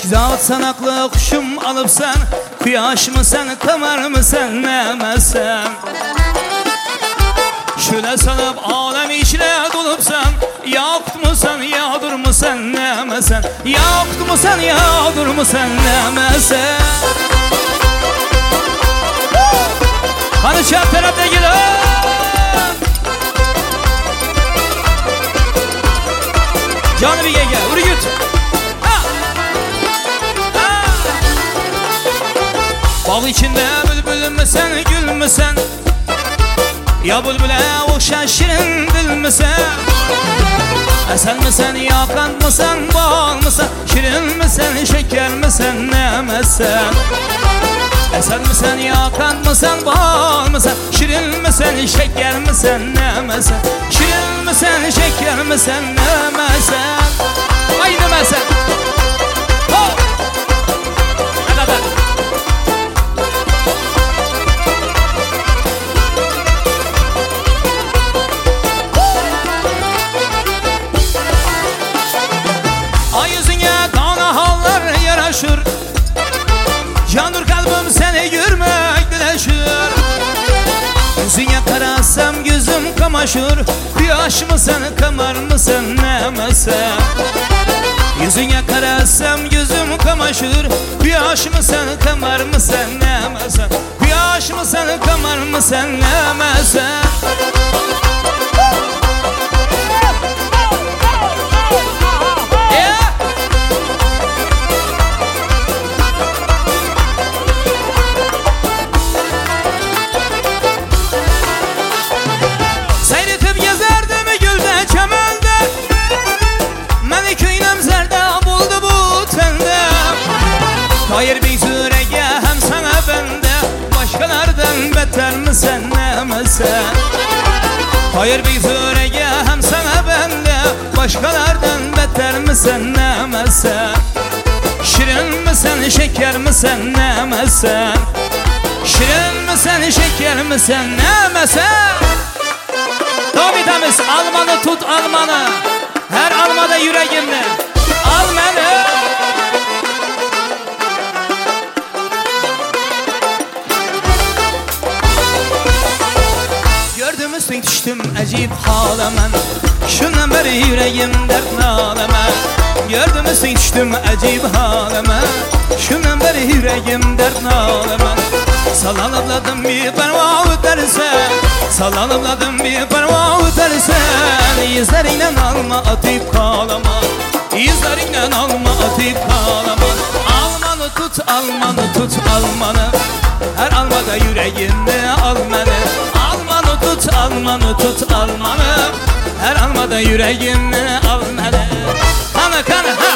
Zat sanaklı kuşum alıp sen, kuyaş mı sen, kamer mı sen, nemesen? Şöyle sanıp alem içine dolup sen, yaktı mı sen, yağdır mı sen, nemesen? Yaktı mı sen, yağdır mı sen, nemesen? Hani çap tarafta gidin. Canı bir yenge, vuru güt. Bağ içinde bülbül mü sen, gül mü sen? Ya bülbüle okşan şirin dil mi sen? Esen mi sen, yakan mı sen, bal mı sen? Şirin mi sen, şeker mi sen, nemesen? Esen mi sen, yakan mı sen, bal mı sen? Şirin mi sen, şeker mi sen, nemesen? Şirin mi sen, şeker mi sen, nemesen? Ay nemesen. Ay yüzüne dana hallar yaraşır, candır kalbim seni görmek dileşir. Yüzüne karasam gözüm kamaşır, kuyaş mı sen, kamer mı sen, nemesen? Yüzüne karasam gözüm kamaşır, kuyaş mı sen, kamer mı sen, nemesen? Kuyaş mı sen, kamer mı sen, nemesen? Hayır bir zürege hem sana bende, başkalardan beter mi sen, nemesen? Hayır bir zürege hem sana bende, başkalardan beter mi sen, nemesen? Şirin mi sen, şeker mi sen, nemesen? Şirin mi sen, şeker mi sen, nemesen? Davidemiz almanı tut almanı, her almada yüreğimde al beni. Gördüğümüzden düştüm acip halaman, şundan beri yüreğim dert nalaman. Gördüğümüzden düştüm acip halaman, şundan beri yüreğim dert nalaman. Salalabladım bir parmağı ötersen, salalabladım bir parmağı ötersen. Yüzlerinden alma atıp kalama, yüzlerinden alma atıp kalama. Almanı tut, almanı tut, almanı, her almada yüreğimde al beni. Almanı tut, almanı tut, almanı, her almada yüreğimde al beni. Kanı kanı ha.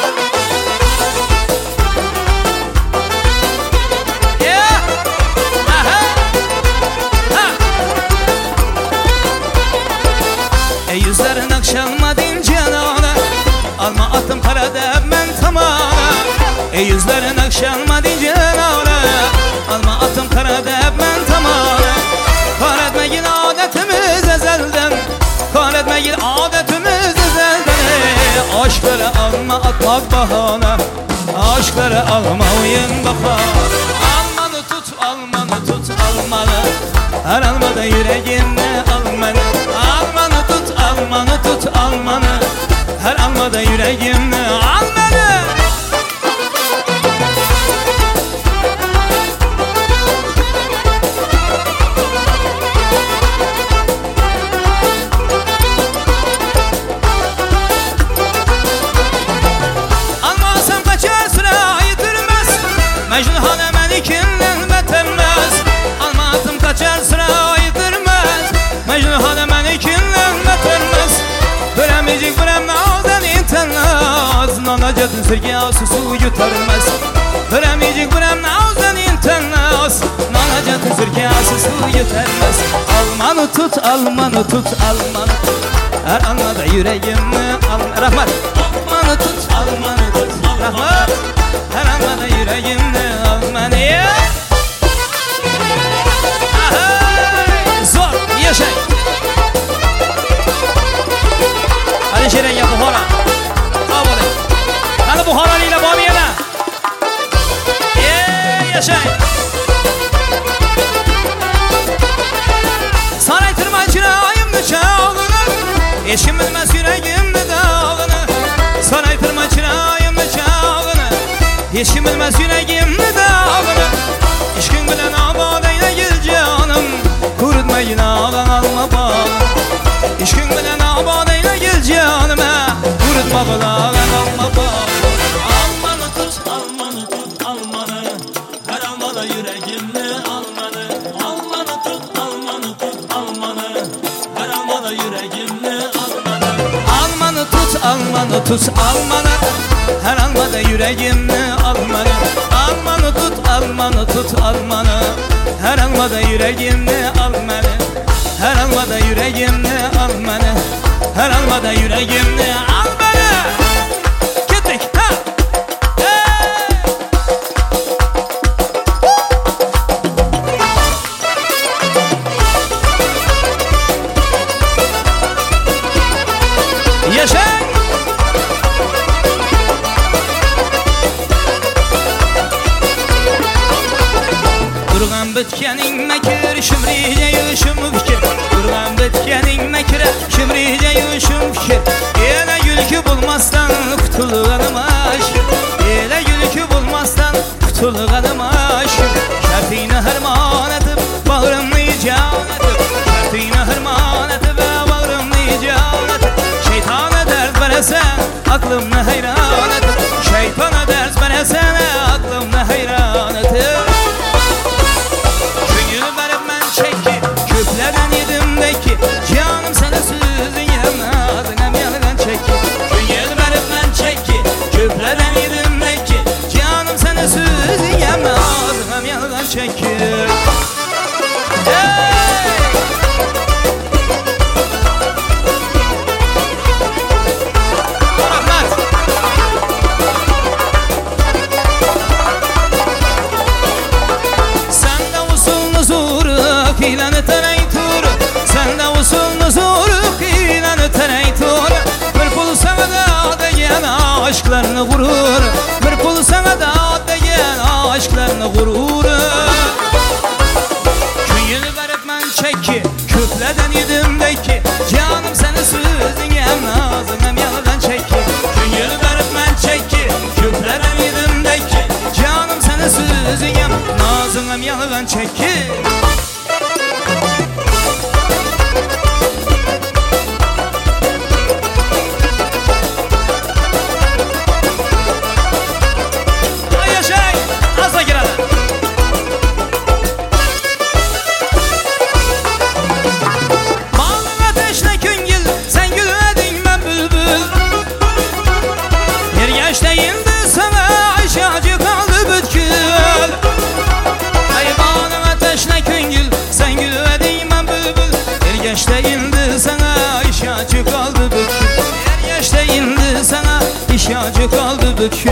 Yüzlerin akşamma dince nana, alma atım parada ben tamana. Yüzlerin akşamma dince nana, alma atım parada ben tamana. Kahretmeyin adetimiz ezelden, kahretmeyin adetimiz ezelden. Aşkları alma atmak bahane, aşkları alma oyun bahane. Almanı tut, almanı tut, almanı, her almada yüreğinde al beni. Almanı tut, almanı tut, almanı, her almada yüreğimde al beni. Almasam kaçar sıra yitirmez, Mecnun hane beni kimden betemez. Almasam kaçar sıra yitirmez, Mecnun hane beni kimden betemez. Böremeyecek börem nazdan intenaz, nanacatın sirkiyası su yutarmaz. Böremeyecek börem nazdan intenaz, nanacatın sirkiyası su yutarmaz. Almanı tut, almanı tut, almanı, her almada yüreğimi al. Rahmat. Almanı tut, almanı tut, rahmat, her almada yüreğimi al beni. Zor, yaşay. Hadi şirin ya Buhara. Hani Buhara ile Bamiye'ne bilmez yüreğimde dağını, saraytırma çırağımda çağını. Hiç kim bilmez yüreğimde dağını, İşkin bilen abadeyne gel canım, kurutmayın ağlan alma bağını. İşkin bilen abadeyne gel canım, kurutma bağlan alma bağını. Almanı tut, almanı tut, almanı, her almada yüreğimde almanı. Almanı tut, almanı tut, almanı, her almada yüreğimde almanı. Almanı tut, almanı tut, almanı, her almada yüreğimde almanı. Almanı tut, almanı tut, almanı, her almada yüreğimde almanı. Her almada yüreğimde almanı, her almada yüreğimde almanı. Gittik ha. Yaşa. Durgan bitkening makri shimriga yushim fikr. Durgan bitkening makri shimriga yushim fikr. Ela gulki bulmasdan qutulganim aşk. Ela gulki bulmasdan qutulganim aşk. Shartingni harmon etib bag'rimni jon etib, shartingni harmon etib bag'rimni jon etib. Shaytona dard berasan aqlimni hayron etib, shaytona dard berasan aqlimni hayron etib. Köplerden yedimdeki canım sana sözün yanadına yalgan çekki. Güngel verip ben çekki. Köplerden yedimdeki canım sana sözün yanadına yalgan çekki. İlanı tanay tur, sen de usulunu zoruk ilanı tanay tur. Bir pul sana da deyen aşklarını vurur, bir pul sana da deyen aşklarını vurur. Güngel verip ben çekki, köplerden yedimdeki canım sana sözün hem nazın hem yalan çekki. Güngel verip ben çekki, köplerden yedimdeki canım sana sözün hem nazın hem yalan çekki. Yaşta indi sana işacı kaldı bükül. Her yaşta indi sana işacı kaldı bükül.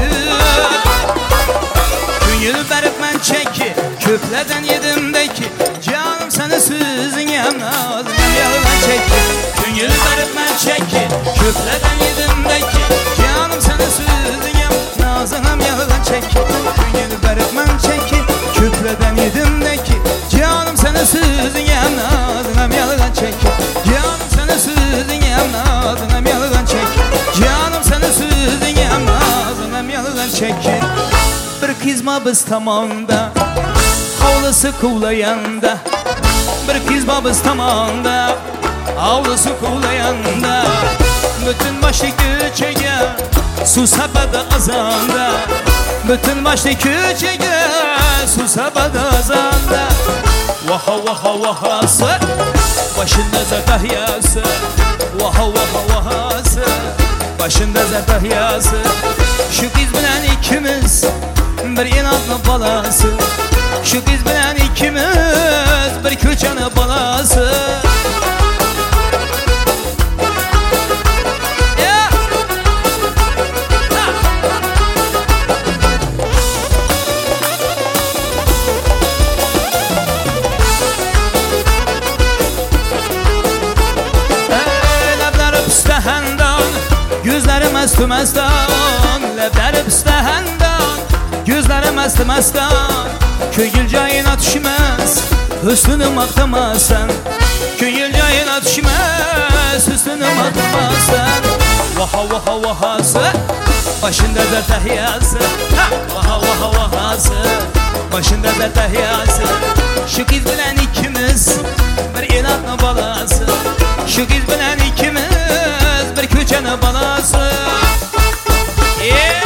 Güngel verip ben çekki, köplerden yedimdeki canım sana sözün hem nazın hem yalan çekki. Güngel verip ben çekki, köplerden yedimdeki canım sana sözün hem nazın hem yalan çekki. Güngel verip ben çekki, köplerden yedimdeki canım sana sözün hem nazın hem yalan çekki. Canım sana sözün hem nazın hem yalan çekki. Canım sana sözün hem nazın hem yalan çekki. Bir kızma biz tamamda, havlusu kuvlayanda. Bir kızma biz tamamda, havlusu kuvlayanda. Bütün başlı köçege, su sabada azanda. Bütün başlı köçege, su sabada azanda. Vaha vaha vahası, başında zatahyası. Vaha vaha vahası, başında zatahyası. Şu kız bilen ikimiz bir inatlı balası. Şu kız bilen ikimiz bir köçanı balası. Gözlerim mest mestan, leblerim istehendan. Gözlerim mest mestan. Köngül cayına düşmez, hüsnünü maqtamasan. Köngül Yüreğine düşmez üstünü atmasan. Vaha vaha vahası başında da tahyası. Vaha vaha vahası başında da tahyası. Şu kız bilen ikimiz bir inatla balası. Şu kız bilen ikimiz bir köçene balası. Yeah.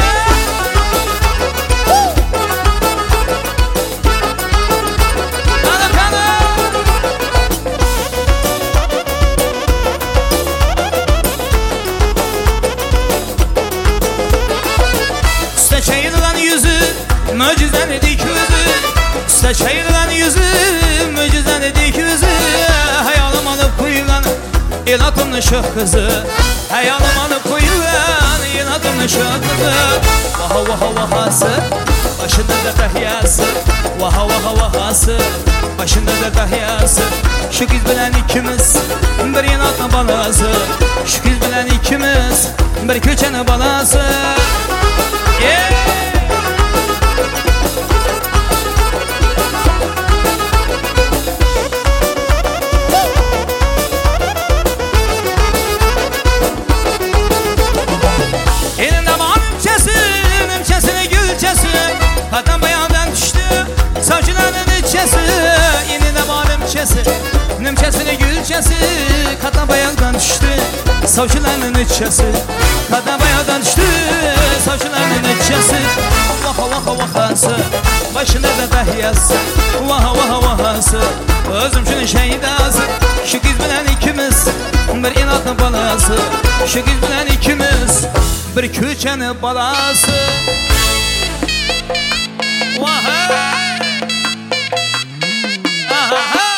Çayırlan yüzü, mucizen dik yüzü. Usta çayırlan yüzü, mucizen dik yüzü. Hayalım alıp koyulan inatımlı şu kızı. Hayalım alıp koyulan inatımlı şu kızı. Vaha vaha vahası başında da tahyası. Vaha vaha vahası başında da tahyası. Şu kız bilen ikimiz bir inatla balası. Şu kız bilen ikimiz bir köçene balası. Yeah. Elinde nimçesine gülçesi. Katan bayandan düştü savcıların içesi. Elinde nimçesine gülçesi. Katan bayandan düştü savcıların içesi. Katan bayandan düştü savcıların içesi. Vaha vaha vahası başında da tahyası. Vaha vaha vahası özümcünün şeydası. Şu kız bilen ikimiz bir inatlı balası. Şu kız bilen ikimiz bir köçeni balası. Vaha aha.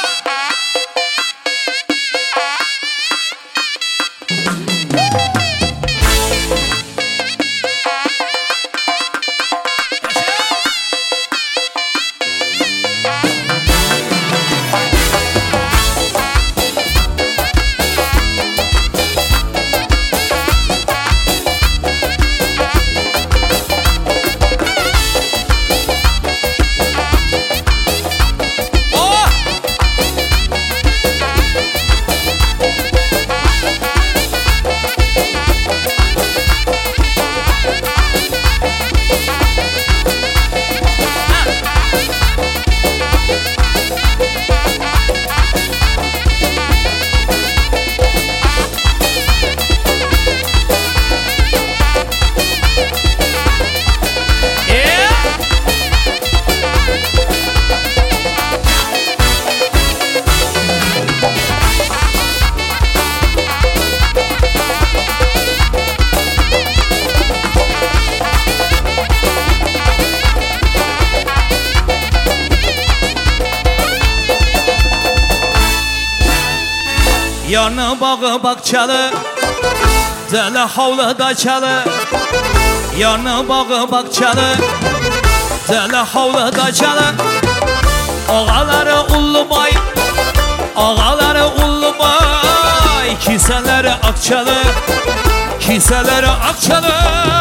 Yarnı bağı bakçalı, deli havluda çalı. Yarnı bağı bakçalı, deli havluda çalı. Ağaları Ullubay, ağaları Ullubay. Kiseleri Akçalı, kiseleri Akçalı.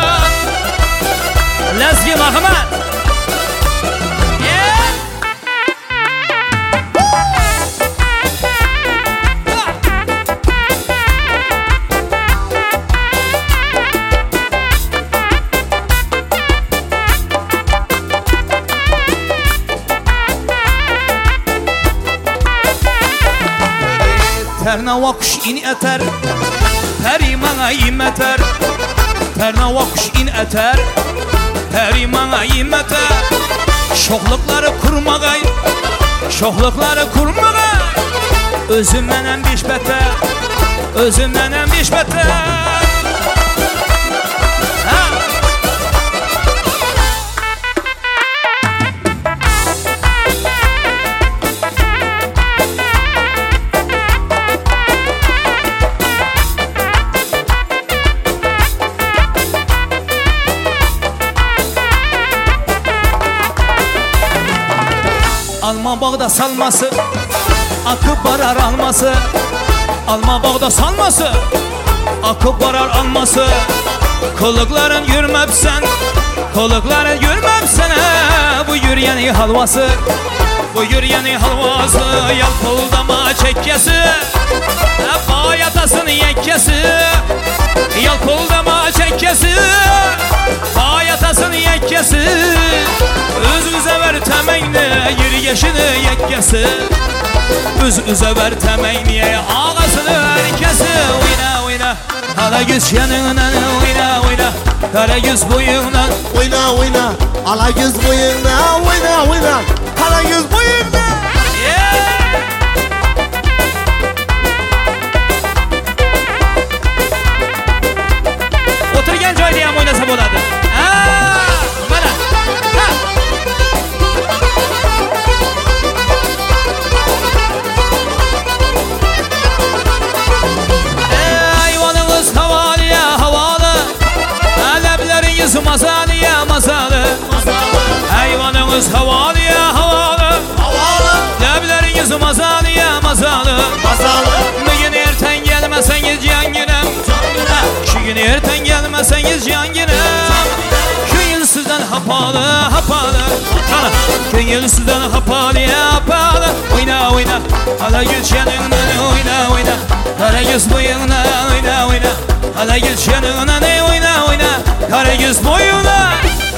Lezgi Mahmut. Terna vakuş in eter, perimana imeter. Terna vakuş in eter, perimana imeter. Şohlukları kurmagay, şohlukları kurmagay. Özüm menem biş beter, özüm menem biş beter. Alma bağda salması, akıp varar alması. Alma bağda salması, akıp varar alması. Kılıkların yürmepsen, kılıkların yürmepsen. Bu yürüyeni halvası, Bu yürüyeni halvası yalpıldama çekkesi Bayatasın yekkesi Yalpıldama çekkesi Bayatasın yekkesi Üz-üze ver temeyni yürüyeşini yekkesi Üz-üze ver temeyni ağasını herkesi Oyna oyna hala yüz yanından oyna oyna Kara yüz boyundan Oyna oyna ala yüz boyundan oyna oyna Kara yüz boyundan Oturgan joyda ham o'ynasa bo'ladi. Mana. Hayvanınız havaliya havalı. Lablaringiz masaliya masalı. Hayvanınız havaliya havalı. Lablaringiz masaliya masalı. Bugün erten gelmesengiz yanginem. Şu gün erten gelmesengiz yanginem. Köngül sizden hapalı hapalı. Köngül sizden hapalı hapalı. Oyna oyna hala yüz yanından oyna oyna. Kara yüz boyundan oyna oyna. Hala yüz yanından oyna oyna. Kara yüz boyundan.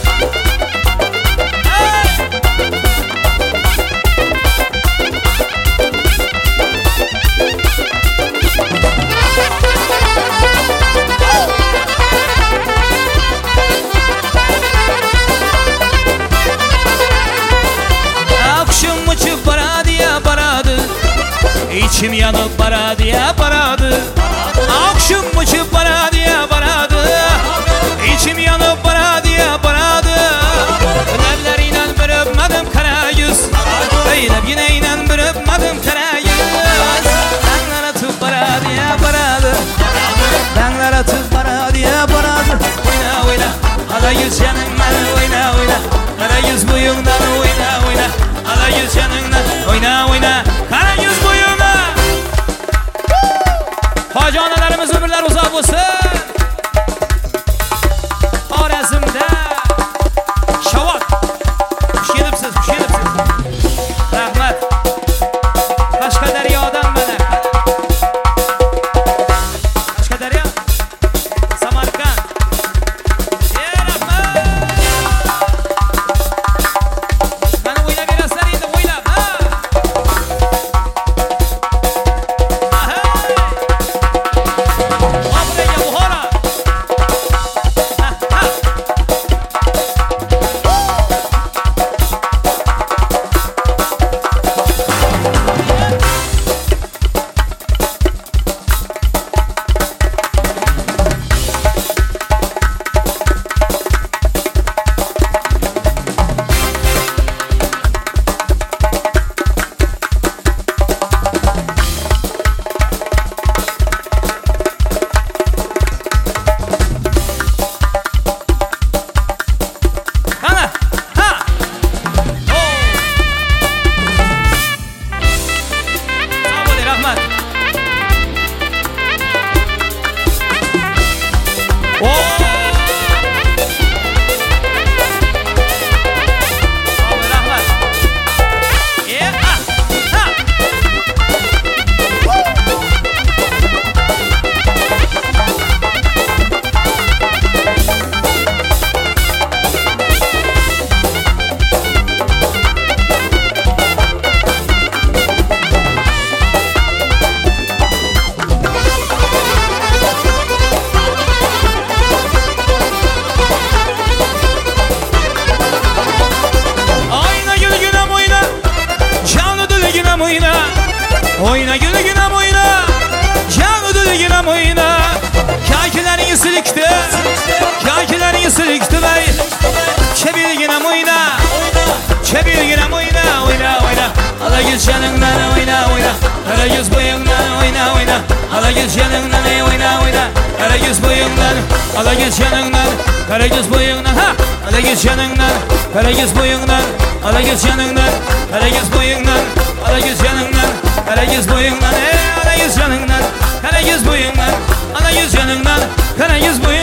İçim yanıp baradı ya baradı Akşam uçup baradı ya baradı İçim yanıp baradı ya baradı Elleriyle bir öpmedim kara yüz Öyle yine bir öpmedim kara yüz Dağlar atıp baradı ya baradı Dağlar atıp baradı ya baradı Oyna oyna hala yüz yanından oyna oyna Kara yüz boyundan oyna oyna Hala yüz yanından oyna oyna Kara yüz boyundan Hacı analarımız ömürler uzak olsun. Xorazmda Shavot Pishkelibsiz, pishkelibsiz. Rahmat. Qashqadaryodan mana. Qashqadaryo Samarqand. Rahmat. Mana o'ynab berasizlar endi o'ylab, ha. Oyna gülü günam oyna Canı dülü günam oyna Kakilerini silikti Kakilerini silikti bey Çebil günam oyna Çebil günam oyna Oyna oyna Ala yüz yanından oyna oyna Ala yüz boyundan oyna oyna Ala yüz yanından oyna oyna Ala yüz boyundan Ala yüz yanından Kara yüz boyundan ha Ala yüz yanından Kara yüz boyundan Ala yüz yanından Kara yüz boyundan Ala yüz yanından Kara yüz boyundan Ala yüz yanından Kara yüz boyundan Ala yüz yanından Kara yüz boyundan